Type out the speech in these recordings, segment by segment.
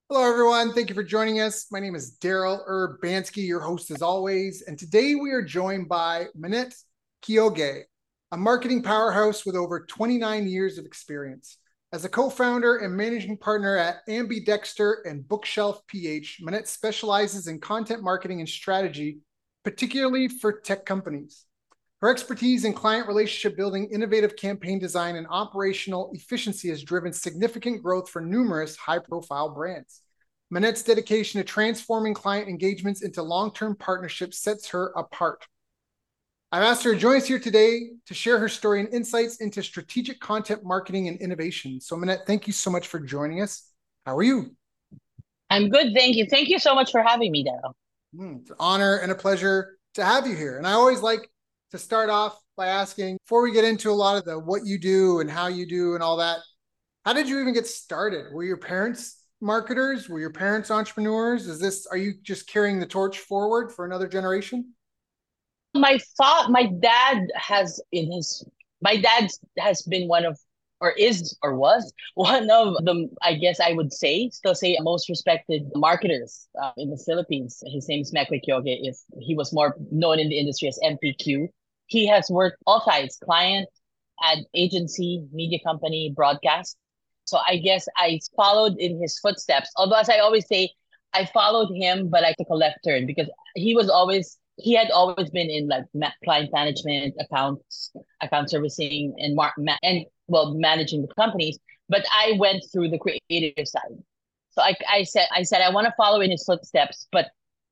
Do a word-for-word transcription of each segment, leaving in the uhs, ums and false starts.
Hello, everyone. Thank you for joining us. My name is Daryl Urbanski, your host as always. And today we are joined by Minette Kyoge, a marketing powerhouse with over twenty-nine years of experience. As a co-founder and managing partner at Ambidexter and Bookshelf P H, Minette specializes in content marketing and strategy, particularly for tech companies. Her expertise in client relationship building, innovative campaign design, and operational efficiency has driven significant growth for numerous high-profile brands. Minette's dedication to transforming client engagements into long-term partnerships sets her apart. I've asked her to join us here today to share her story and insights into strategic content marketing and innovation. So, Minette, thank you so much for joining us. How are you? I'm good, thank you. Thank you so much for having me, Daryl. Mm, it's an honor and a pleasure to have you here. And I always like to start off by asking, before we get into a lot of the what you do and how you do and all that, how did you even get started? Were your parents marketers? Were your parents entrepreneurs? Is this, are you just carrying the torch forward for another generation? My fa- my dad has in his my dad has been one of or is or was one of the, I guess I would say still say most respected marketers uh, in the Philippines. His name is Mekwe Kyoge. If he was more known in the industry as M P Q, he has worked all sides: client, ad agency, media company, broadcast. So I guess I followed in his footsteps. Although, as I always say, I followed him, but I took a left turn because he was always he had always been in like ma- client management, accounts, account servicing, and mar- ma- and well managing the companies. But I went through the creative side. So I, I said I said I want to follow in his footsteps, but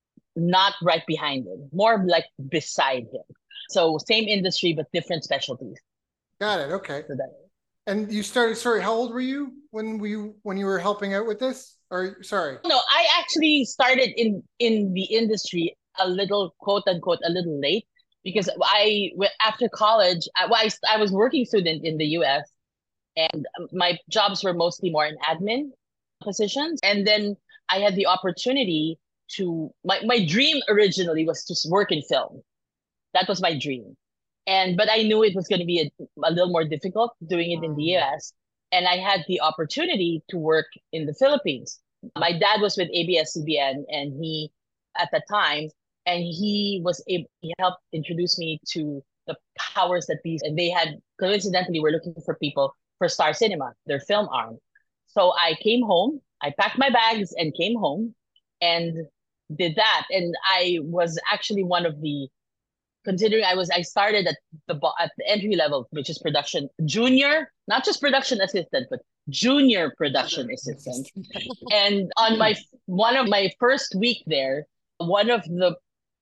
not right behind him, more like beside him. So same industry but different specialties. Got it. Okay. So that And you started, sorry, how old were you when we when you were helping out with this? Or sorry. no, I actually started in in the industry a little quote unquote a little late because I after college I, well, I, I was working student in the U S and my jobs were mostly more in admin positions, and then I had the opportunity to my, my dream originally was to work in film. That was my dream. And but I knew it was going to be a, a little more difficult doing it in the Um, U S. And I had the opportunity to work in the Philippines. My dad was with A B S C B N, and he at the time, and he was able he helped introduce me to the powers that be. And they had coincidentally were looking for people for Star Cinema, their film arm. So I came home, I packed my bags and came home and did that. And I was actually one of the considering I was I started at the at the entry level, which is production junior, not just production assistant, but junior production assistant. And on my one of my first week there, one of the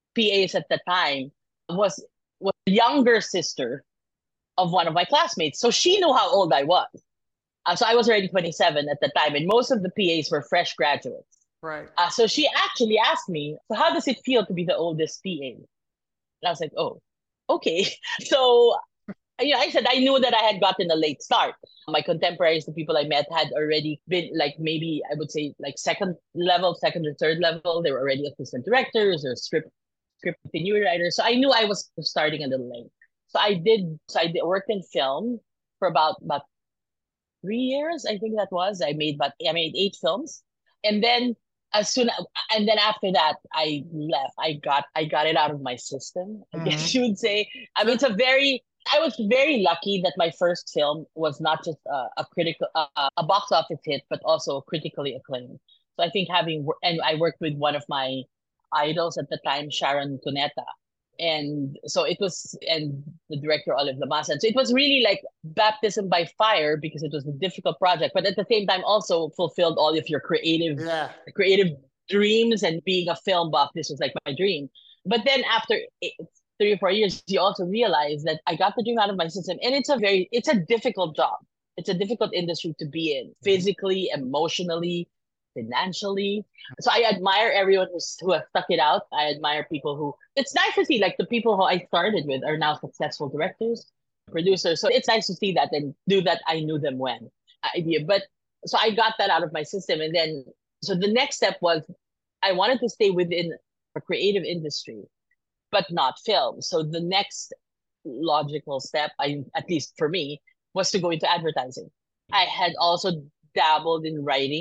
P As at the time was was the younger sister of one of my classmates, so she knew how old I was. Uh, so I was already twenty-seven at the time, and most of the P As were fresh graduates. right. Uh, so she actually asked me, "So how does it feel to be the oldest P A?" And I was like, oh, okay. So, yeah, I said I knew that I had gotten a late start. My contemporaries, the people I met, had already been like maybe I would say like second level, second or third level. They were already assistant directors or script script continuity writers. So I knew I was starting a little late. So I did. So I did, worked in film for about about three years. I think that was. I made about I made eight films, and then as soon and then after that I left. I got I got it out of my system, I guess Mm-hmm. you would say. I mean, Sure. it's a very I was very lucky that my first film was not just a, a critical uh, a box office hit, but also critically acclaimed. So I think having and I worked with one of my idols at the time, Sharon Cuneta, and so it was and the director Olive Lamasa. So it was really like baptism by fire because it was a difficult project, but at the same time also fulfilled all of your creative Yeah. creative dreams. And being a film buff, this was like my dream. But then after eight, three or four years, you also realize that I got the dream out of my system, and it's a very it's a difficult job. It's a difficult industry to be in, Mhm. physically, emotionally, financially. So I admire everyone who's who has stuck it out. I admire people who it's nice to see like the people who I started with are now successful directors, producers. So it's nice to see that and do that. I knew them when idea, but so I got that out of my system, and then so the next step was I wanted to stay within a creative industry, but not film. So the next logical step, I at least for me, was to go into advertising. I had also dabbled in writing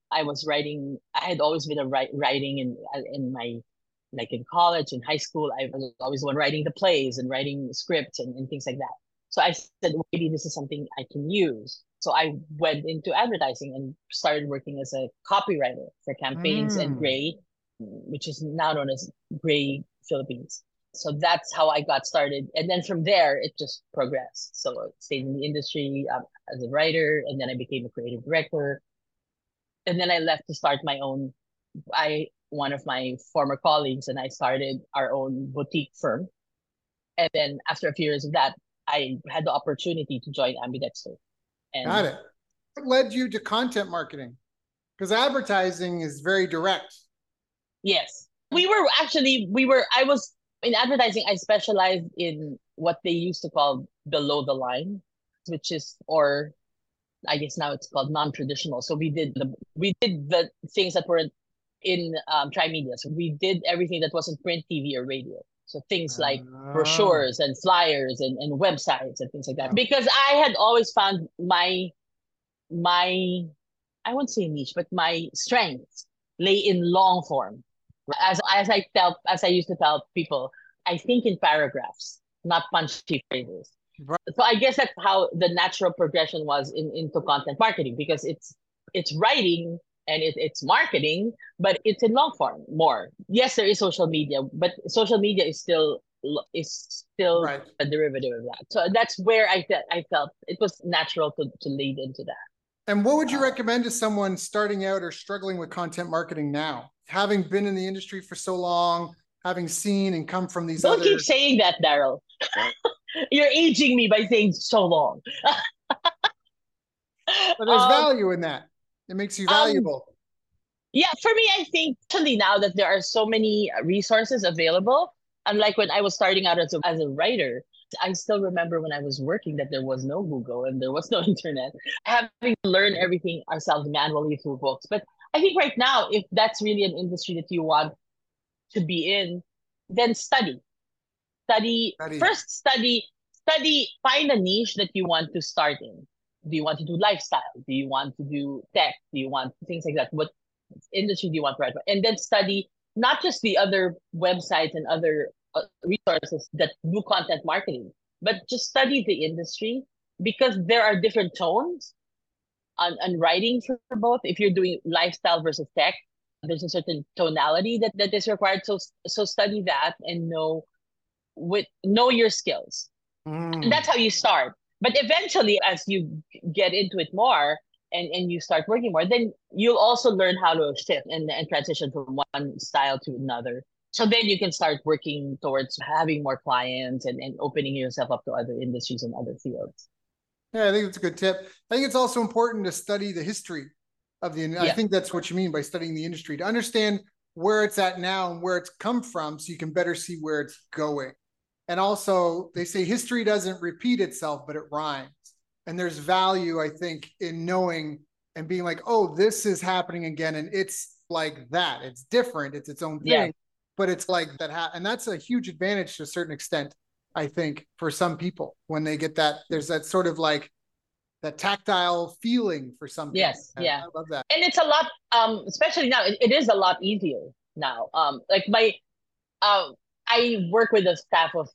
I was writing. I had always been a write, writing in in my like in college, in high school. I was always the one writing the plays and writing scripts and, and things like that. So I said, well, maybe this is something I can use. So I went into advertising and started working as a copywriter for campaigns and Mm. Gray, which is now known as Gray Philippines. So that's how I got started. And then from there, it just progressed. So I stayed in the industry um, as a writer, and then I became a creative director. And then I left to start my own. I one of my former colleagues and I started our own boutique firm. And then after a few years of that, I had the opportunity to join Ambidexter. And Got it. What led you to content marketing? Because advertising is very direct. yes, we were actually, we were, I was in advertising, I specialized in what they used to call below the line, which is, or I guess now it's called non-traditional. So we did the, we did the things that were in um, Trimedia. So we did everything that wasn't print, T V, or radio. So things like Oh. brochures and flyers and, and websites and things like that. Because I had always found my my I won't say niche, but my strengths lay in long form. As as I tell as I used to tell people, I think in paragraphs, not punchy phrases. Right. So I guess that's how the natural progression was in into content marketing, because it's it's writing and it, it's marketing, but it's in long form more. Yes, there is social media, but social media is still is still Right. a derivative of that. So that's where I felt I felt it was natural to, to lead into that. And what would you Uh, recommend to someone starting out or struggling with content marketing now? Having been in the industry for so long, having seen and come from these don't keep other. saying that, Daryl. You're aging me by saying so long. But there's um, value in that. It makes you um, valuable. yeah, for me, I think actually now that there are so many resources available, unlike when I was starting out as a, as a writer, I still remember when I was working that there was no Google and there was no internet, having to learn everything ourselves manually through books. But I think right now, if that's really an industry that you want to be in, then study. Study, Study. first study, study, find a niche that you want to start in. Do you want to do lifestyle? Do you want to do tech? Do you want things like that? What industry do you want to write about? And then study not just the other websites and other uh, resources that do content marketing, but just study the industry, because there are different tones on, on writing for both. If you're doing lifestyle versus tech, there's a certain tonality that, that is required. So so study that and know with know your skills. And Mm. that's how you start. But eventually, as you get into it more and, and you start working more, then you'll also learn how to shift and, and transition from one style to another. So then you can start working towards having more clients and, and opening yourself up to other industries and other fields. Yeah, I think that's a good tip. I think it's also important to study the history of the. I Yeah. think that's what you mean by studying the industry, to understand where it's at now and where it's come from, so you can better see where it's going. And also, they say history doesn't repeat itself, but it rhymes. And there's value, I think, in knowing and being like, oh, this is happening again, and it's like that. It's different. It's its own Yeah. thing, but it's like that. Ha- and that's a huge advantage to a certain extent, I think, for some people when they get that. There's that sort of like that tactile feeling for some people. Yes. And Yeah. I love that. And it's a lot, um, especially now, it, it is a lot easier now. Um, like my, um, I work with a staff of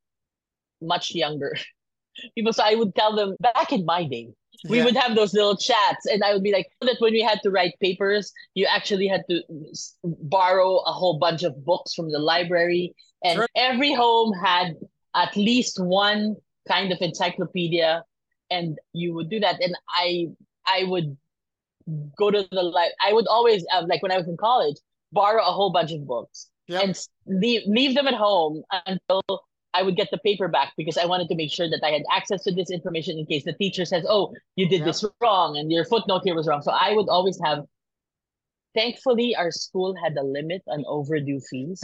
much younger people. So I would tell them back in my day, we Yeah. would have those little chats, and I would be like, that when we had to write papers, you actually had to borrow a whole bunch of books from the library, and Right. every home had at least one kind of encyclopedia, and you would do that. And I, I would go to the like, I would always um, like when I was in college, borrow a whole bunch of books Yep. and leave leave them at home until I would get the paper back, because I wanted to make sure that I had access to this information in case the teacher says, "Oh, you did Yep. this wrong and your footnote here was wrong." So I would always have. Thankfully, our school had a limit on overdue fees,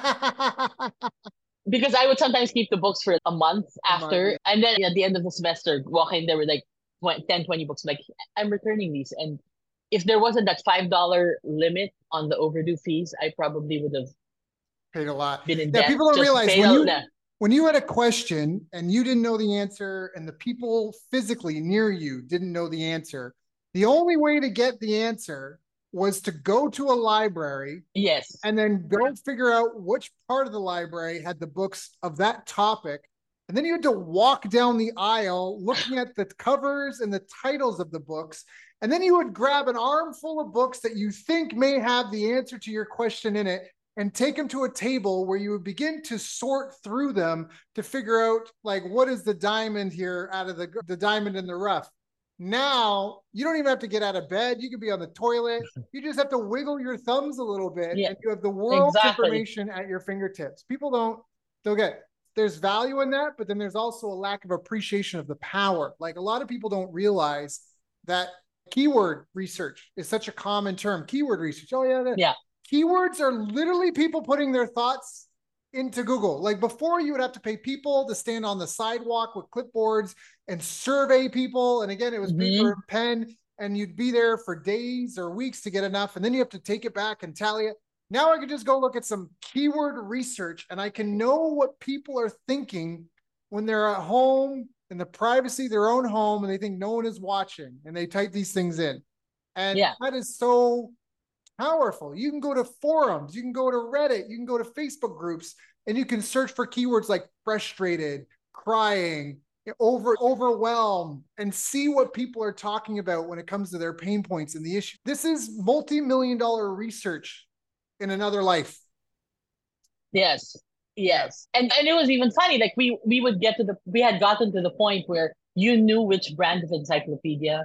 because I would sometimes keep the books for a month Month, after, yeah. and then at the end of the semester, walk in there with like ten, twenty books. I'm like, I'm returning these, and if there wasn't that five dollar limit on the overdue fees, I probably would have Paid a lot. been in Yeah, debt people don't just to realize pay when out. you when you had a question and you didn't know the answer and the people physically near you didn't know the answer, the only way to get the answer was to go to a library. Yes. And then go figure out which part of the library had the books of that topic. And then you had to walk down the aisle looking at the covers and the titles of the books. And then you would grab an armful of books that you think may have the answer to your question in it and take them to a table where you would begin to sort through them to figure out, like, what is the diamond here out of the, the diamond in the rough. Now you don't even have to get out of bed. You can be on the toilet. You just have to wiggle your thumbs a little bit, yeah, and you have the world's exactly. information at your fingertips. People don't, don't get, there's value in that, but then there's also a lack of appreciation of the power. Like, a lot of people don't realize that keyword research is such a common term. Keyword research. Oh yeah. That, yeah. Keywords are literally people putting their thoughts into Google. Like, before, you would have to pay people to stand on the sidewalk with clipboards and survey people. And again, it was mm-hmm. paper and pen, and you'd be there for days or weeks to get enough. And then you have to take it back and tally it. Now I can just go look at some keyword research, and I can know what people are thinking when they're at home in the privacy of their own home, and they think no one is watching, and they type these things in. And yeah. that is so powerful. You can go to forums, you can go to Reddit, you can go to Facebook groups, and you can search for keywords like frustrated, crying, over overwhelmed, and see what people are talking about when it comes to their pain points and the issue. This is multi-million dollar research in another life. Yes. Yes. And and it was even funny, like we we would get to the we had gotten to the point where you knew which brand of encyclopedia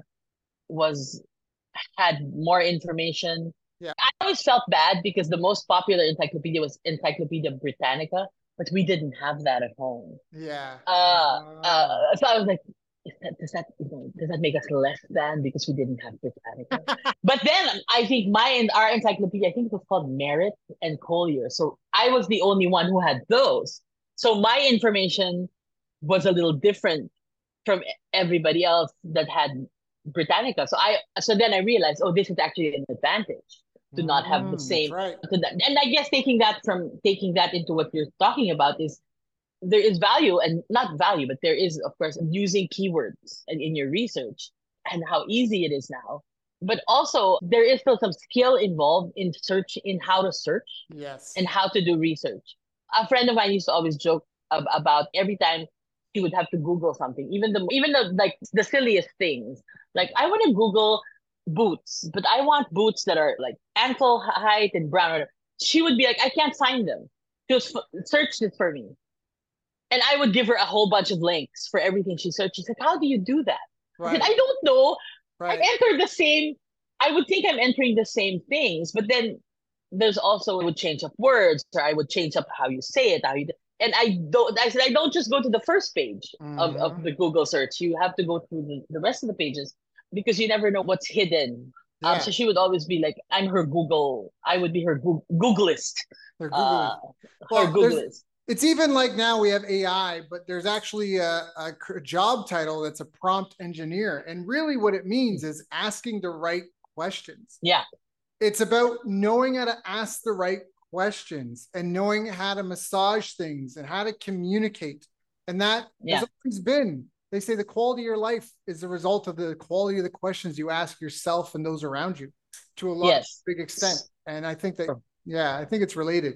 was had more information. Yeah. I always felt bad because the most popular encyclopedia was Encyclopedia Britannica, but we didn't have that at home. Yeah. Uh, uh, so I was like, is that, does that you know, does that make us less than because we didn't have Britannica? But then I think my our encyclopedia, I think it was called Merit and Collier. So I was the only one who had those. So my information was a little different from everybody else that had Britannica. So I so then I realized, oh, this is actually an advantage to not have the same. Mm, right. To that. And I guess taking that from taking that into what you're talking about is there is value, and not value, but there is, of course, using keywords in, in your research and how easy it is now. But also there is still some skill involved in search, in how to search, yes, and how to do research. A friend of mine used to always joke ab- about every time she would have to Google something, even the even the like the silliest things. Like, I want to Google boots, but I want boots that are like ankle height and brown. She would be like, I can't find them. Just search this for me. And I would give her a whole bunch of links for everything she searched. She's like, how do you do that? Right. I said, I don't know. Right. I entered the same, I would think I'm entering the same things, but then there's also, I would change up words, or I would change up how you say it, how you, and I don't, I said, I don't just go to the first page mm-hmm. of, of the Google search. You have to go through the, the rest of the pages, because you never know what's hidden. Yeah. Um, so she would always be like, I'm her Google, I would be her Go- Googlist. Her Googlist. Uh, well, her Googlist. It's even like now we have A I, but there's actually a, a job title that's a prompt engineer. And really what it means is asking the right questions. Yeah. It's about knowing how to ask the right questions and knowing how to massage things and how to communicate. And that yeah. has always been, they say the quality of your life is the result of the quality of the questions you ask yourself and those around you to a large, yes. big extent. And I think that, yeah, I think it's related.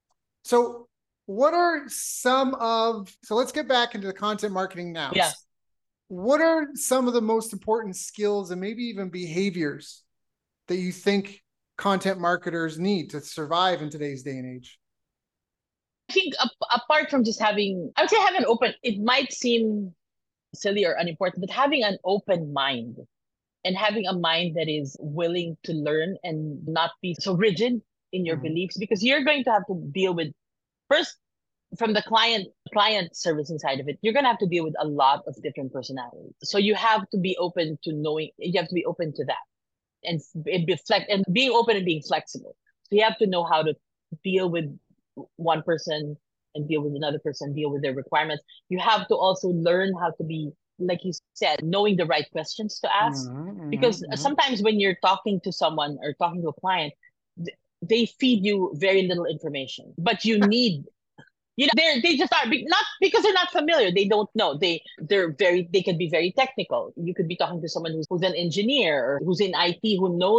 So what are some of, so let's get back into the content marketing now. Yeah. What are some of the most important skills and maybe even behaviors that you think content marketers need to survive in today's day and age? I think apart from just having, I would say have an open, it might seem silly or unimportant, but having an open mind and having a mind that is willing to learn and not be so rigid in your mm-hmm. beliefs, because you're going to have to deal with, first, from the client client servicing side of it, you're going to have to deal with a lot of different personalities. So you have to be open to knowing, you have to be open to that and be flex and being open and being flexible. So you have to know how to deal with one person and deal with another person, deal with their requirements. You have to also learn how to be, like you said, knowing the right questions to ask. Mm-hmm, because mm-hmm. sometimes when you're talking to someone or talking to a client, they feed you very little information, but you need, you know, they they just are not because they're not familiar. They don't know. They they're very they can be very technical. You could be talking to someone who's, who's an engineer or who's in I T who knows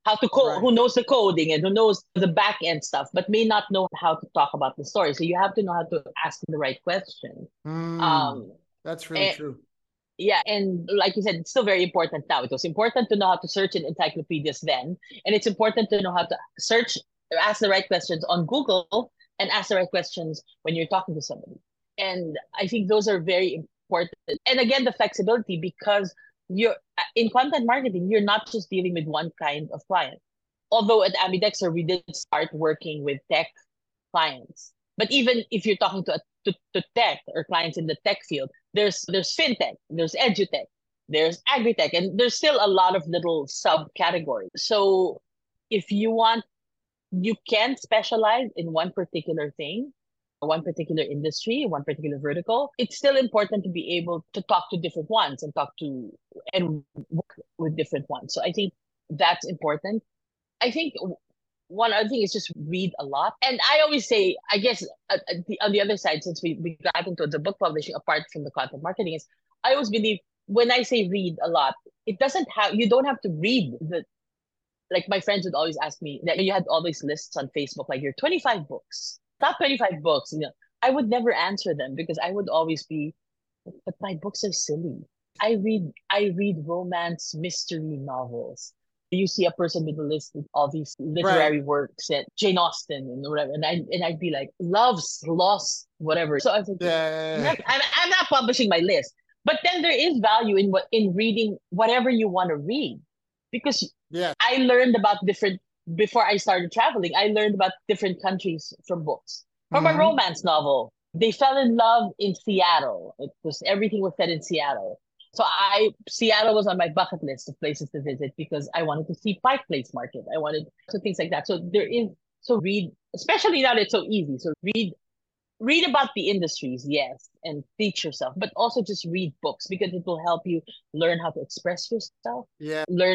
how to code, Right. who knows the coding and who knows the back end stuff, but may not know how to talk about the story. So you have to know how to ask the right question. Mm, Um, that's really and true. yeah, and like you said, it's still very important now. It was important to know how to search in encyclopedias then, and it's important to know how to search, ask the right questions on Google, and ask the right questions when you're talking to somebody. And I think those are very important. And again, the flexibility, because you're in content marketing, you're not just dealing with one kind of client. Although at Ambidexter, we did start working with tech clients. But even if you're talking to, to, to tech or clients in the tech field, there's there's fintech, there's edutech, there's agritech, and there's still a lot of little subcategories. So if you want, you can specialize in one particular thing, one particular industry, one particular vertical. It's still important to be able to talk to different ones and talk to and work with different ones. So I think that's important. I think one other thing is just read a lot. And I always say, I guess uh, uh, the, on the other side, since we, we got into the book publishing apart from the content marketing, is I always believe when I say read a lot, it doesn't have, you don't have to read the, like my friends would always ask me that you had all these lists on Facebook, like your twenty-five books, top twenty-five books. You know, I would never answer them because I would always be, but my books are silly. I read, I read romance mystery novels. You see a person with a list of all these Right. literary works and Jane Austen and whatever, and I and I'd be like, loves, lost, whatever. So I was like, I'm Yeah. not, I'm, I'm not publishing my list. But then there is value in what in reading whatever you want to read, because Yeah. I learned about different before I started traveling. I learned about different countries from books. From a Mm-hmm. romance novel, they fell in love in Seattle. It was everything was set in Seattle. So I Seattle was on my bucket list of places to visit because I wanted to see Pike Place Market. I wanted so things like that. So there is so read, especially now that it's so easy. So read read about the industries, yes, and teach yourself, but also just read books because it will help you learn how to express yourself, Yeah. learn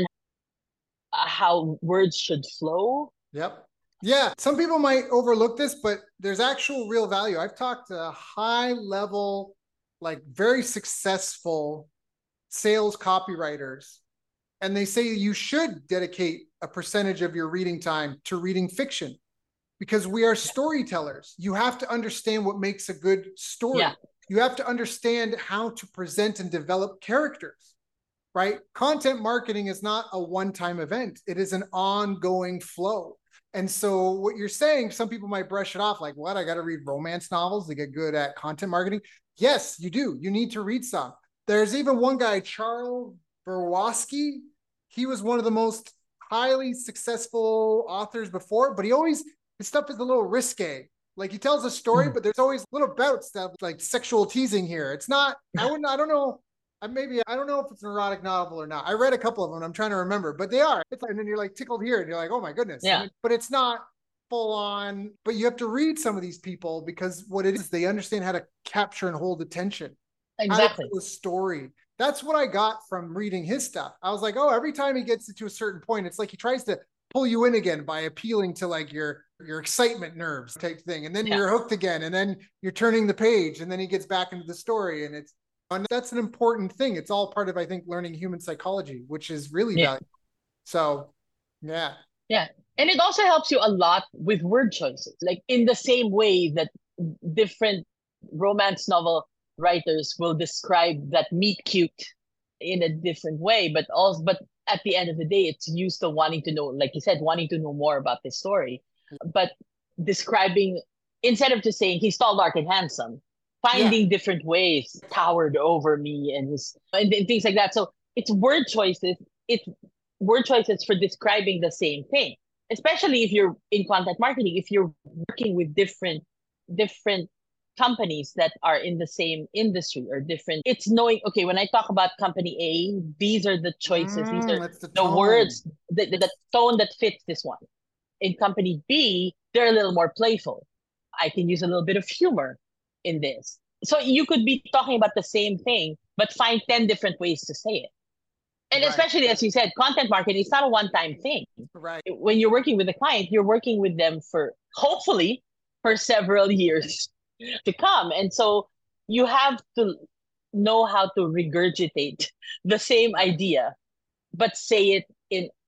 uh, how words should flow. Yep. Yeah. Some people might overlook this, but there's actual real value. I've talked to high level, like very successful sales copywriters, and they say you should dedicate a percentage of your reading time to reading fiction because we are storytellers. You have to understand what makes a good story. Yeah. You have to understand how to present and develop characters, right? Content marketing is not a one-time event. It is an ongoing flow. And so what you're saying, some people might brush it off like, what, I got to read romance novels to get good at content marketing? Yes, you do. You need to read some. There's even one guy, Charles Bukowski. He was one of the most highly successful authors before, but he always, his stuff is a little risque. Like he tells a story, but there's always little bouts that like sexual teasing here. It's not, I wouldn't, I don't know. I maybe I don't know if it's an erotic novel or not. I read a couple of them. I'm trying to remember, but they are. It's like, and then you're like tickled here, and you're like, oh my goodness. Yeah. And it, but it's not full on. But you have to read some of these people because what it is, they understand how to capture and hold attention, Exactly. how to tell a story. That's what I got from reading his stuff. I was like, oh, every time he gets to a certain point, it's like he tries to pull you in again by appealing to like your your excitement nerves type thing, and then yeah. you're hooked again, and then you're turning the page, and then he gets back into the story, and it's. And that's an important thing. It's all part of, I think, learning human psychology, which is really yeah. valuable. So, yeah. Yeah. And it also helps you a lot with word choices. Like in the same way that different romance novel writers will describe that meet cute in a different way, but also, but at the end of the day, it's you still wanting to know, like you said, wanting to know more about this story, but describing, instead of just saying he's tall, dark, and handsome, finding yeah. different ways towered over me and his and, and things like that. So it's word choices. It's word choices for describing the same thing. Especially if you're in content marketing, if you're working with different different companies that are in the same industry or different. It's knowing, okay, when I talk about company A, these are the choices. Mm, these are the, the words, the, the, the tone that fits this one. In company B, they're a little more playful. I can use a little bit of humor in this. So you could be talking about the same thing, but find ten different ways to say it. And right. especially, as you said, content marketing is not a one-time thing. Right. When you're working with a client, you're working with them for, hopefully, for several years to come. And so you have to know how to regurgitate the same idea, but say it in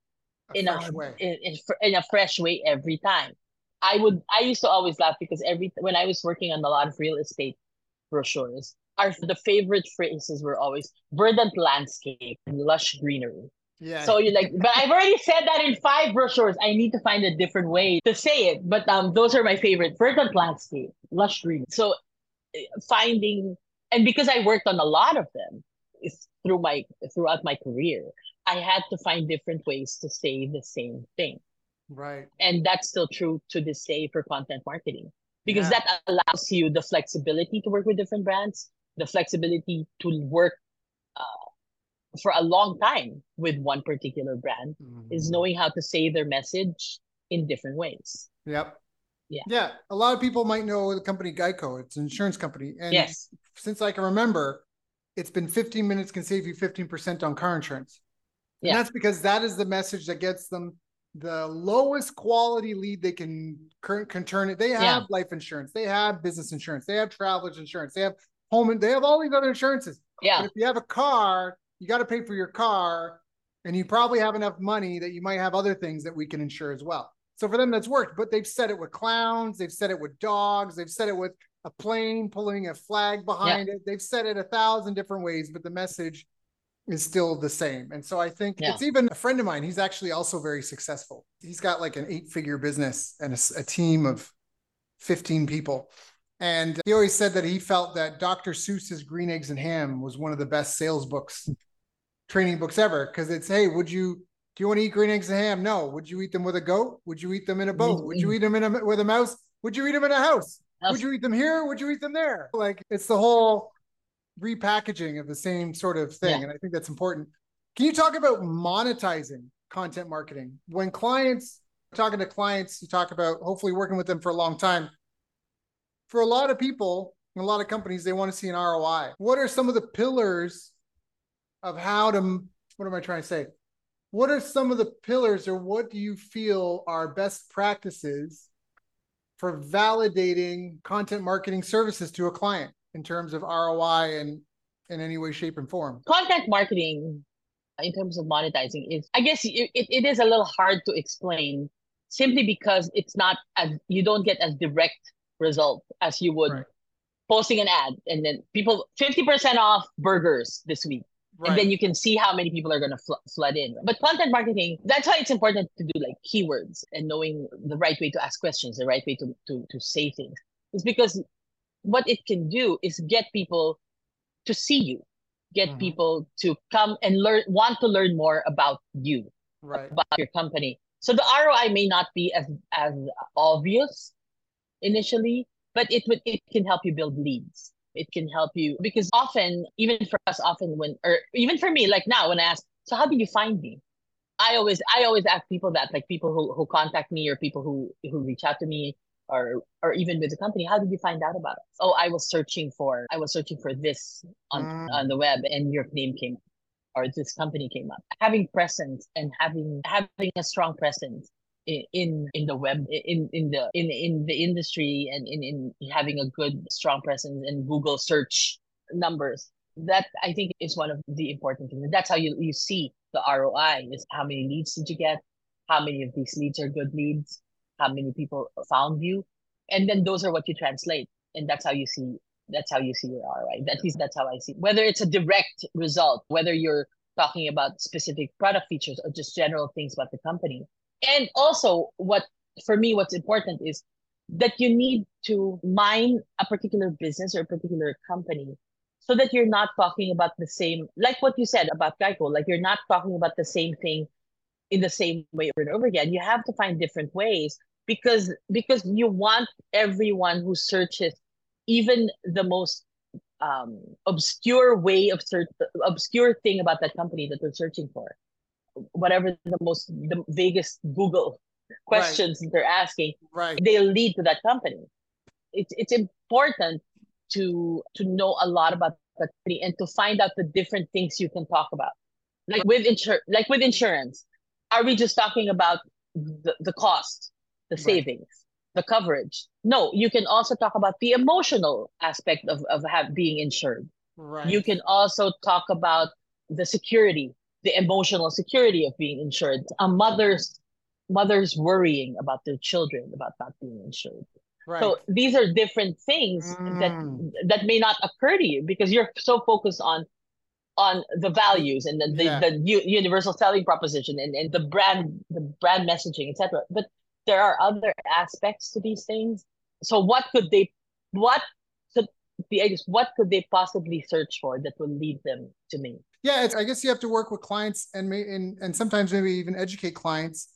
A in a fresh way. in, in, in a fresh way every time. I would I used to always laugh because every when I was working on a lot of real estate brochures, our the favorite phrases were always verdant landscape and lush greenery. Yeah. So you're like, but I've already said that in five brochures. I need to find a different way to say it. But um, those are my favorite: verdant landscape, lush green. So finding, and because I worked on a lot of them is through my throughout my career, I had to find different ways to say the same thing. Right. And that's still true to this day for content marketing, because Yeah. that allows you the flexibility to work with different brands, the flexibility to work uh, for a long time with one particular brand, Mhm. is knowing how to say their message in different ways. Yep. Yeah. Yeah. A lot of people might know the company Geico. It's an insurance company. And Yes. since I can remember, it's been fifteen minutes can save you fifteen percent on car insurance. And Yeah. that's because that is the message that gets them the lowest quality lead they can, can turn it. They have Yeah. life insurance. They have business insurance. They have travelers insurance. They have home, and they have all these other insurances. Yeah. But if you have a car, you got to pay for your car, and you probably have enough money that you might have other things that we can insure as well. So for them, that's worked. But they've said it with clowns. They've said it with dogs. They've said it with a plane pulling a flag behind yeah. it. They've said it a thousand different ways, but the message is still the same. And so I think yeah. it's even a friend of mine. He's actually also very successful. He's got like an eight figure business and a, a team of fifteen people. And he always said that he felt that Doctor Seuss's Green Eggs and Ham was one of the best sales books, training books ever. Cause it's, hey, would you, do you want to eat green eggs and ham? No. Would you eat them with a goat? Would you eat them in a boat? Would you eat them in a, with a mouse? Would you eat them in a house? Would you eat them here? Would you eat them there? Like, it's the whole repackaging of the same sort of thing. Yeah. And I think that's important. Can you talk about monetizing content marketing? When clients, talking to clients, you talk about hopefully working with them for a long time. For a lot of people, a lot of companies, they want to see an R O I. What are some of the pillars of how to, what am I trying to say? What are some of the pillars, or what do you feel are best practices for validating content marketing services to a client in terms of R O I and in any way, shape, and form? Content marketing, in terms of monetizing, is, I guess it, it is a little hard to explain, simply because it's not as, you don't get as direct result as you would right. posting an ad and then people fifty percent off burgers this week. Right. And then you can see how many people are going to fl- flood in. But content marketing, that's why it's important to do like keywords and knowing the right way to ask questions, the right way to, to, to say things. It's because what it can do is get people to see you, get mm-hmm. people to come and learn, want to learn more about you, right. about your company. So the R O I may not be as, as obvious initially, but it would, it can help you build leads. It can help you, because often, even for us, often when, or even for me, like now when I ask, so how did you find me? I always, I always ask people that, like people who, who contact me or people who, who reach out to me, or, or even with the company, how did you find out about us? Oh, I was searching for, I was searching for this on, mm. on the web and your name came up, or this company came up. Having presence and having, having a strong presence in in the web, in in the in in the industry, and in in having a good strong presence in Google search numbers, that I think is one of the important things. That's how you you see the R O I, is how many leads did you get, how many of these leads are good leads, how many people found you, and then those are what you translate, and that's how you see that's how you see your R O I. At least that's how I see it. Whether it's a direct result, whether you're talking about specific product features or just general things about the company. And also, what for me, what's important is that you need to mine a particular business or a particular company, so that you're not talking about the same, like what you said about Geico, like you're not talking about the same thing in the same way over and over again. You have to find different ways, because because you want everyone who searches even the most um, obscure way of search, obscure thing about that company that they're searching for, whatever the most the vaguest Google questions right. they're asking, right. they'll lead to that company. It's it's important to to know a lot about that company and to find out the different things you can talk about. Like with insur- like with insurance, are we just talking about the, the cost, the savings, right. the coverage? No, you can also talk about the emotional aspect of of have, being insured. Right. You can also talk about the security. the emotional security of being insured, a mother's mothers worrying about their children about not being insured. Right. So these are different things that Mm. that may not occur to you because you're so focused on on the values and the the, Yeah. the u- universal selling proposition and, and the brand the brand messaging, et cetera. But there are other aspects to these things. So what could they what so the idea is what could they possibly search for that will lead them to me? Yeah, it's, I guess you have to work with clients and may, and and sometimes maybe even educate clients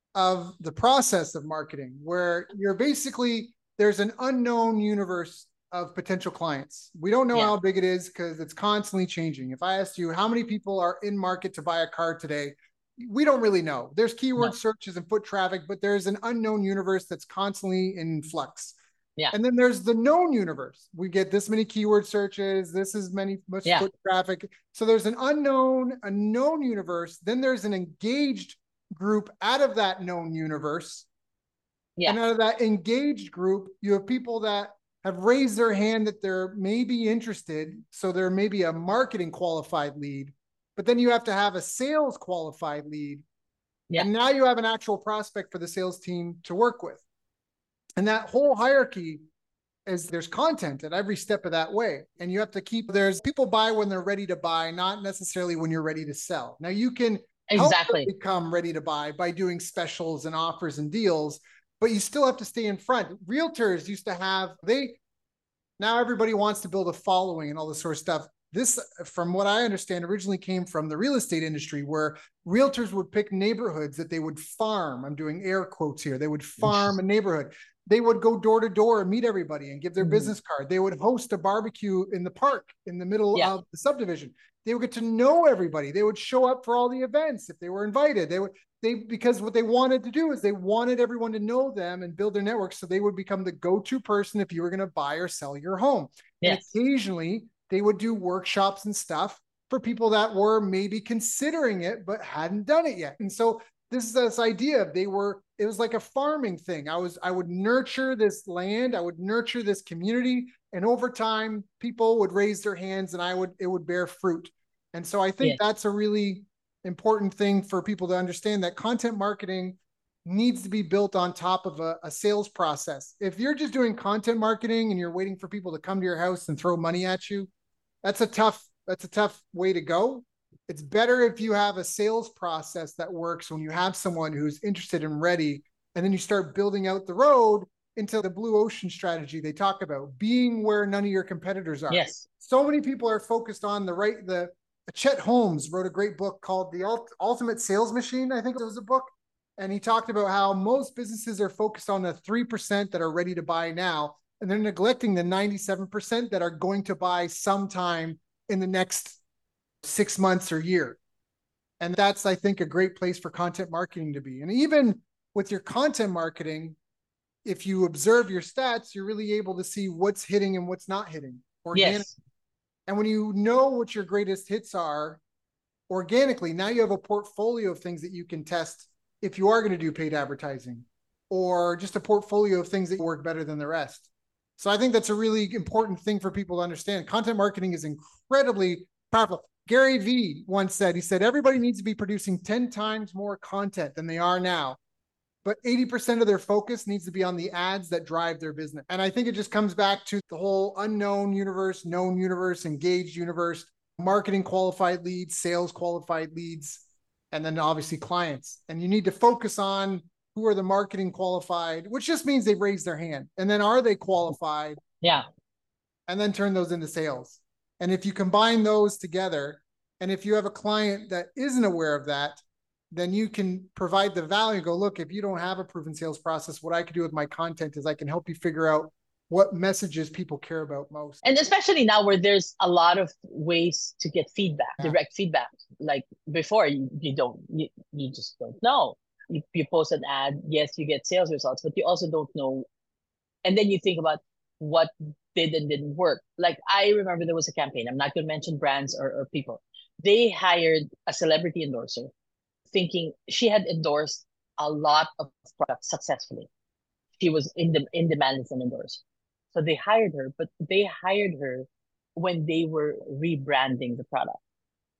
of the process of marketing, where you're basically there's an unknown universe of potential clients. We don't know Yeah. how big it is because it's constantly changing. If I asked you how many people are in market to buy a car today, we don't really know. There's keyword No. searches and foot traffic, but there's an unknown universe that's constantly in flux. Yeah. And then there's the known universe. We get this many keyword searches, this is many much Yeah. foot traffic. So there's an unknown, a known universe. Then there's an engaged group out of that known universe. Yeah. And out of that engaged group, you have people that have raised their hand that they're maybe interested. So there may be a marketing qualified lead, but then you have to have a sales qualified lead. Yeah. And now you have an actual prospect for the sales team to work with. And that whole hierarchy is there's content at every step of that way. And you have to keep, there's people buy when they're ready to buy, not necessarily when you're ready to sell. Now you can help Exactly. them become ready to buy by doing specials and offers and deals, but you still have to stay in front. Realtors used to have, they, now everybody wants to build a following and all this sort of stuff. This, from what I understand, originally came from the real estate industry, where realtors would pick neighborhoods that they would farm. I'm doing air quotes here. They would farm a neighborhood. They would go door to door and meet everybody and give their Mhm. business card. They would host a barbecue in the park in the middle Yeah. of the subdivision. They would get to know everybody. They would show up for all the events if they were invited. They would, they, because what they wanted to do is they wanted everyone to know them and build their network, so they would become the go-to person if you were going to buy or sell your home. And Yes. occasionally they would do workshops and stuff for people that were maybe considering it but hadn't done it yet. And so this is this idea of they were, it was like a farming thing. I was, I would nurture this land, I would nurture this community, and over time people would raise their hands and I would, it would bear fruit. And so I think Yes. that's a really important thing for people to understand, that content marketing needs to be built on top of a, a sales process. If you're just doing content marketing and you're waiting for people to come to your house and throw money at you, that's a tough, that's a tough way to go. It's better if you have a sales process that works when you have someone who's interested and ready, and then you start building out the road into the blue ocean strategy they talk about, being where none of your competitors are. Yes. So many people are focused on the right, the Chet Holmes wrote a great book called The Ultimate Sales Machine, I think it was a book. And he talked about how most businesses are focused on the three percent that are ready to buy now, and they're neglecting the ninety-seven percent that are going to buy sometime in the next six months or year. And that's, I think, a great place for content marketing to be. And even with your content marketing, if you observe your stats, you're really able to see what's hitting and what's not hitting organically. Yes. And when you know what your greatest hits are organically, now you have a portfolio of things that you can test if you are going to do paid advertising, or just a portfolio of things that work better than the rest. So I think that's a really important thing for people to understand. Content marketing is incredibly powerful. Gary Vee once said, he said, everybody needs to be producing ten times more content than they are now, but eighty percent of their focus needs to be on the ads that drive their business. And I think it just comes back to the whole unknown universe, known universe, engaged universe, marketing qualified leads, sales qualified leads, and then obviously clients. And you need to focus on who are the marketing qualified, which just means they've raised their hand. And then are they qualified? Yeah. And then turn those into sales. And if you combine those together, and if you have a client that isn't aware of that, then you can provide the value. Go, look, if you don't have a proven sales process, what I can do with my content is I can help you figure out what messages people care about most. And especially now where there's a lot of ways to get feedback, yeah. direct feedback. Like before, you, you don't, you, you just don't know. You, you post an ad, yes, you get sales results, but you also don't know. And then you think about what did and didn't work. Like I remember there was a campaign, I'm not going to mention brands or, or people. They hired a celebrity endorser thinking she had endorsed a lot of products successfully. She was in, the, in demand as an endorser. So they hired her, but they hired her when they were rebranding the product.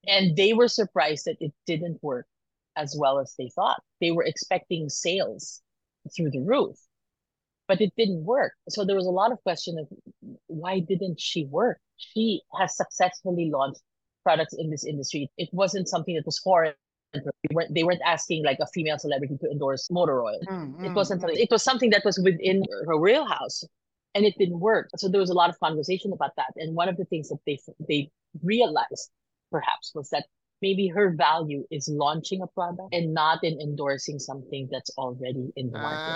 And they were surprised that it didn't work as well as they thought. They were expecting sales through the roof, but it didn't work. So there was a lot of question of why didn't she work? She has successfully launched products in this industry. It wasn't something that was foreign. They weren't, they weren't asking like a female celebrity to endorse motor oil. Mm, It mm, wasn't mm. something, it was something that was within her wheelhouse, and it didn't work. So there was a lot of conversation about that. And one of the things that they they realized perhaps was that maybe her value is launching a product and not in endorsing something that's already in the market.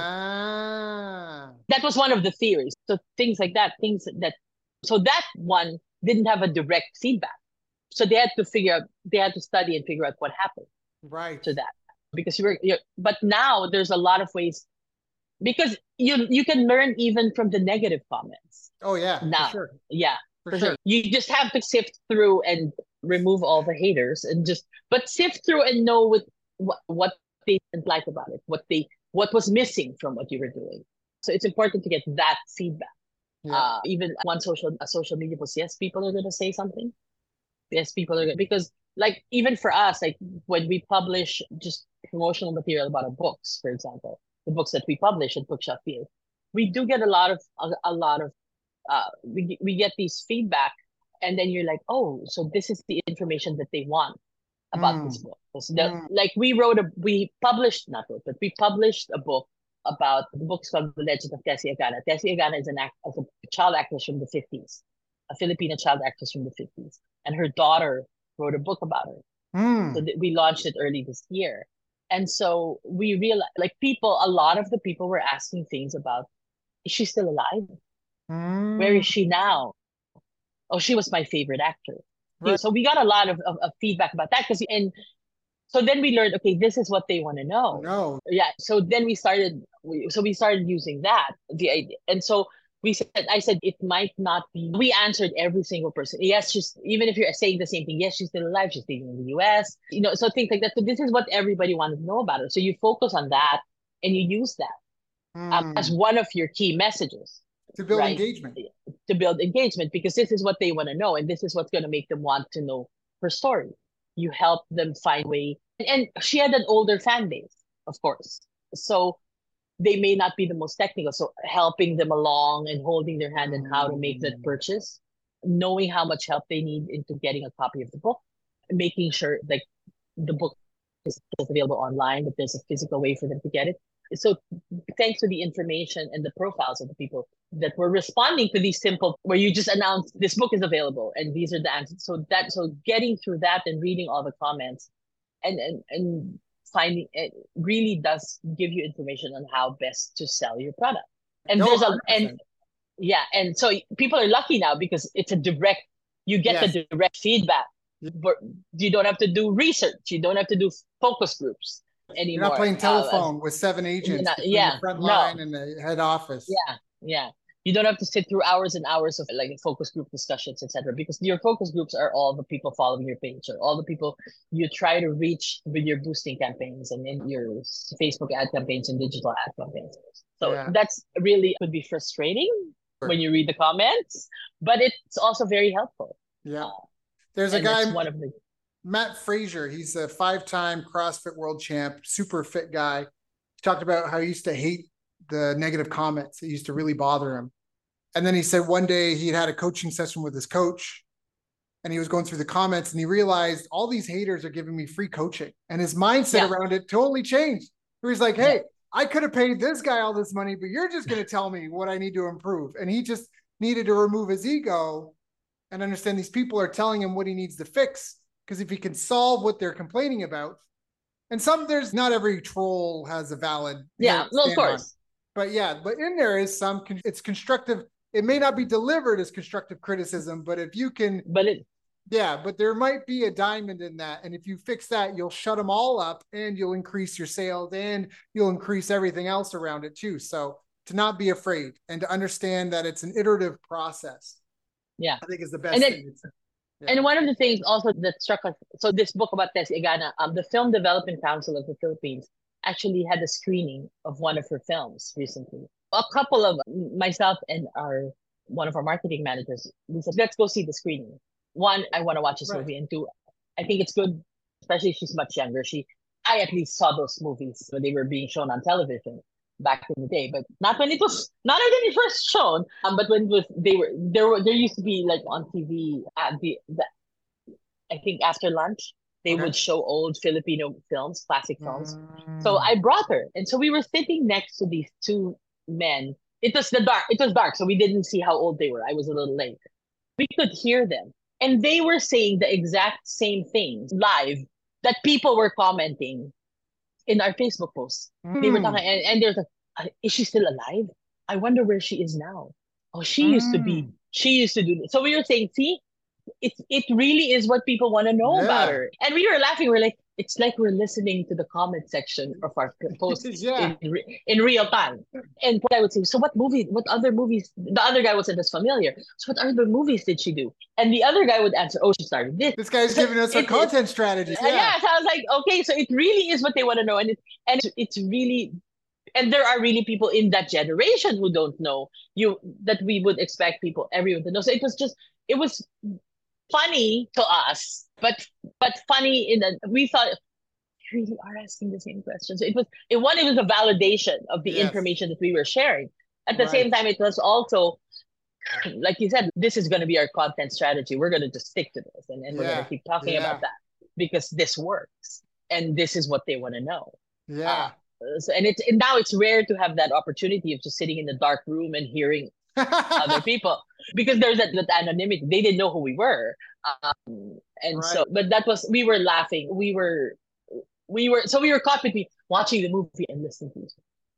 Ah. That was one of the theories. So things like that, things that, so that one didn't have a direct feedback. So they had to figure out, they had to study and figure out what happened Right. to that. Because you were, you're, but now there's a lot of ways, because you you can learn even from the negative comments. Oh yeah, Now, for sure. yeah, For, for sure. sure. You just have to sift through and remove all the haters and just, but sift through and know what what, what they didn't like about it, what they what was missing from what you were doing. So it's important to get that feedback. Yeah. Uh, even one social a social media post, yes, people are going to say something. Yes, people are going, because like even for us, like when we publish just promotional material about our books, for example, the books that we publish at Bookshop Field, we do get a lot of a, a lot of uh we we get these feedback, and then you're like, oh, so this is the information that they want about this Mm, book. So the, mm. like we wrote a we published not wrote, but we published a book about the book's called The Legend of Tessie Agana. Tessie Agana is an act as a child actress from the fifties, a Filipino child actress from the fifties, and her daughter wrote a book about her. Mm. So th- we launched it early this year. And so we realized, like people, a lot of the people were asking things about, is she still alive? Where Mm. is she now? Oh, she was my favorite actor. Right. So we got a lot of, of, of feedback about that. Because and so then we learned, okay, this is what they want to know. No. Yeah. So then we started, we, so we started using that. The idea. And so we said, I said, it might not be, we answered every single person. Yes, she's, even if you're saying the same thing, yes, she's still alive, she's living in the U S, you know, so things like that. So this is what everybody wanted to know about her. So you focus on that and you use that um, Mm. as one of your key messages. To build right? engagement. To build engagement, because this is what they want to know. And this is what's going to make them want to know her story. You help them find a way. And she had an older fan base, of course. So they may not be the most technical. So helping them along and holding their hand and how to make that purchase, knowing how much help they need into getting a copy of the book, making sure like the book is available online, that there's a physical way for them to get it. So thanks to the information and the profiles of the people that were responding to these simple, where you just announce this book is available and these are the answers. So that, so getting through that and reading all the comments and, and, and finding it really does give you information on how best to sell your product. And No, there's a, one hundred percent. and yeah. And so people are lucky now because it's a direct, you get Yes. the direct feedback. You don't have to do research. You don't have to do focus groups anymore. You're not playing telephone uh, with seven agents not, between yeah, the front no. line and the head office. Yeah, yeah. You don't have to sit through hours and hours of like focus group discussions, et cetera. Because your focus groups are all the people following your page, or all the people you try to reach with your boosting campaigns and in your Facebook ad campaigns and digital ad campaigns. So yeah. That's really could be frustrating sure. when you read the comments, but it's also very helpful. Yeah. There's a guy, one of the Matt Frazier. He's a five-time CrossFit world champ, super fit guy. He talked about how he used to hate the negative comments. It used to really bother him. And then he said one day he'd had a coaching session with his coach and he was going through the comments and he realized all these haters are giving me free coaching. And his mindset yeah. around it totally changed. Where he's like, hey, yeah. I could have paid this guy all this money, but you're just going to tell me what I need to improve. And he just needed to remove his ego and understand these people are telling him what he needs to fix. Because if he can solve what they're complaining about, and some, there's not every troll has a valid. Yeah, well, of course. On. But yeah, but in there is some, it's constructive. It may not be delivered as constructive criticism, but if you can, but it, yeah, but there might be a diamond in that. And if you fix that, you'll shut them all up and you'll increase your sales and you'll increase everything else around it too. So to not be afraid and to understand that it's an iterative process. Yeah. I think is the best and then, thing. Yeah. And one of the things also that struck us, so this book about Tessie Agana, um, the Film Development Council of the Philippines actually had a screening of one of her films recently. A couple of myself and our one of our marketing managers, we said, let's go see the screening. One, I want to watch this right. movie, and two, I think it's good, especially if she's much younger. She, I at least saw those movies when they were being shown on television back in the day, but not when it was not when it first shown. Um, but when it was they were there were there used to be like on T V at the, the I think after lunch they Okay. would show old Filipino films, classic films. So Mm. I brought her, and so we were sitting next to these two men. It was the dark. It was dark, so we didn't see how old they were. I was a little late. We could hear them, and they were saying the exact same things live that people were commenting in our Facebook posts. They were talking, Mm. and, and there's like, "Uh, is she still alive? I wonder where she is now. Oh, she used to be. Mm. She used to do this." So we were saying, see, it it really is what people want to know about Yeah. her. And we were laughing. We're like, it's like we're listening to the comment section of our posts Yeah. in re- in real time. And I would say, so what movie? What other movies? The other guy wasn't as familiar. So what other movies did she do? And the other guy would answer, oh, she started this. This guy's So giving us our it, it, content strategies. uh, Yeah. yeah. So I was like, okay, so it really is what they want to know, and it and it's, it's really, and there are really people in that generation who don't know you that we would expect people everyone to know. So it was just it was funny to us, but but funny in that we thought we really are asking the same questions. It was it one, it was a validation of the Yes. information that we were sharing. At the Right. same time, it was also, like you said, this is going to be our content strategy. We're going to just stick to this, and, and we're going Yeah. to keep talking Yeah. about that because this works, and this is what they want to know. Yeah. Uh, so, and it's and now it's rare to have that opportunity of just sitting in the dark room and hearing other people, because there's that, that anonymity. They didn't know who we were, um, and Right. so but that was we were laughing. We were we were so we were caught between watching the movie and listening to it.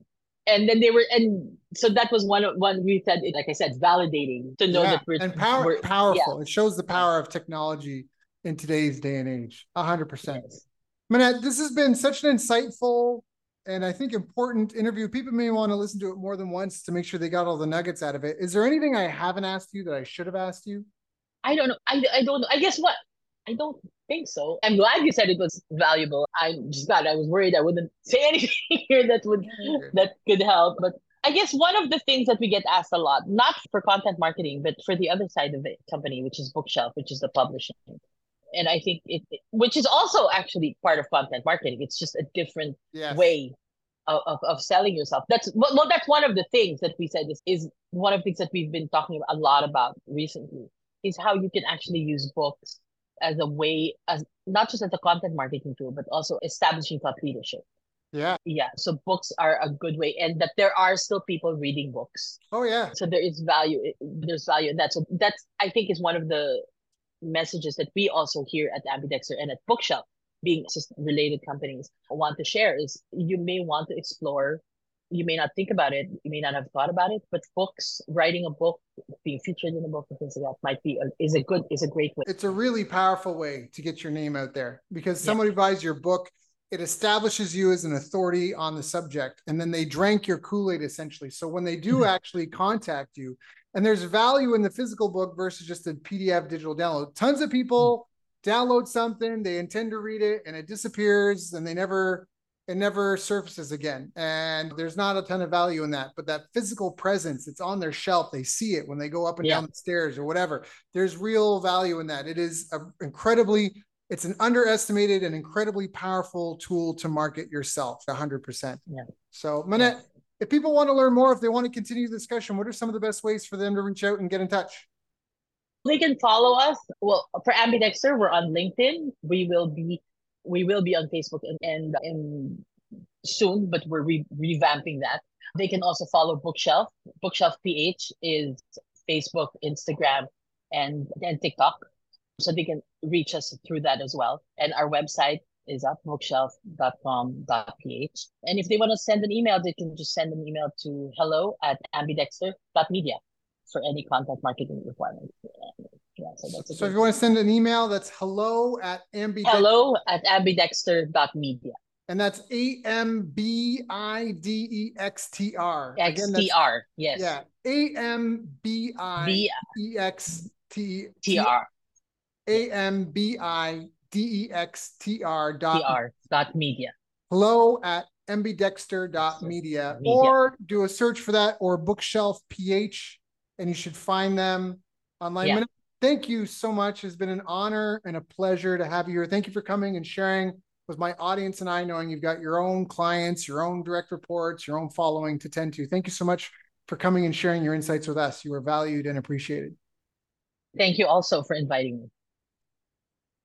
And then they were, and so that was one one we said, like I said, validating to know Yeah. that we're And power we're, powerful. It shows the Yeah. power of technology in today's day and age. A hundred percent. yes. Manette, this has been such an insightful and I think important interview. People may want to listen to it more than once to make sure they got all the nuggets out of it. Is there anything I haven't asked you that I should have asked you? I don't know. I, I don't know. I guess what? I don't think so. I'm glad you said it was valuable. I'm just glad. I was worried I wouldn't say anything here that would Okay. that could help. But I guess one of the things that we get asked a lot, not for content marketing, but for the other side of the company, which is Bookshelf, which is the publishing. And I think it, it which is also actually part of content marketing. It's just a different Yes. way of, of, of selling yourself. That's well, well, that's one of the things that we said is, is one of the things that we've been talking a lot about recently, is how you can actually use books as a way, as not just as a content marketing tool, but also establishing thought leadership. Yeah. Yeah. So books are a good way, and that there are still people reading books. Oh yeah. So there is value. There's value in that. So that's, I think, is one of the messages that we also hear at Ambidexter and at Bookshelf, being just related companies, want to share is you may want to explore, you may not think about it, you may not have thought about it, but books, writing a book, being featured in a book and things like that might be a, is a good is a great way. It's a really powerful way to get your name out there, because somebody yeah. buys your book, it establishes you as an authority on the subject, and then they drank your Kool-Aid essentially. So when they do mm-hmm. actually contact you, and there's value in the physical book versus just a P D F digital download. Tons of people mm-hmm. download something, they intend to read it, and it disappears, and they never, it never surfaces again. And there's not a ton of value in that. But that physical presence, it's on their shelf. They see it when they go up and yeah. down the stairs or whatever. There's real value in that. It is a incredibly, it's an underestimated and incredibly powerful tool to market yourself, one hundred percent. Yeah. So, Manette, yeah. if people want to learn more, if they want to continue the discussion, what are some of the best ways for them to reach out and get in touch? They can follow us. Well, for Ambidexter, we're on LinkedIn. We will be we will be on Facebook and and, and soon, but we're re revamping that. They can also follow Bookshelf. Bookshelf P H is Facebook, Instagram, and and TikTok. So they can reach us through that as well. And our website is up, bookshelf dot com dot p h. And if they want to send an email, they can just send an email to hello at ambidexter dot media for any content marketing requirements. Yeah, so that's so if you want to send an email, that's hello at ambidexter. Hello at ambidexter dot media. And that's A M B I D E X T R. X T R, yes. Yeah, A M B I E X T R. A M B I D E X T R dot dot media. Hello at ambidexter dot media, or do a search for that, or Bookshelf P H, and you should find them online. Yeah. thank you so much. It's been an honor and a pleasure to have you here. Thank you for coming and sharing with my audience and I, knowing you've got your own clients, your own direct reports, your own following to tend to. Thank you so much for coming and sharing your insights with us. You are valued and appreciated. Thank you also for inviting me.